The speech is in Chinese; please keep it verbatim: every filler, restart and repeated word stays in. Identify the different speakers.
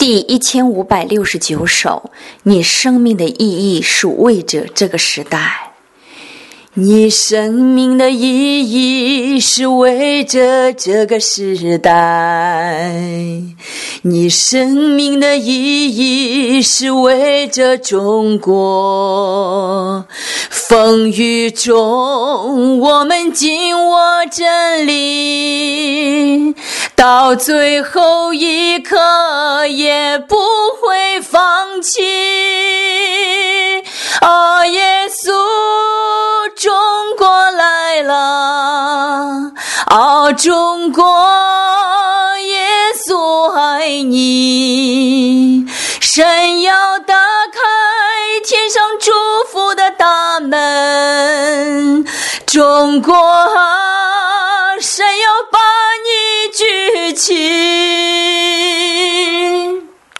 Speaker 1: 第一千五百六十九首，你生命的意义属为着这个时代。你生命的意义是为着这个时代，你生命的意义是为着中国。风雨中我们紧握真理，到最后一刻也不会放弃。哦，耶稣，中国来了，哦，中国，耶稣爱你。神要打开天上祝福的大门，中国啊，神要把你举起。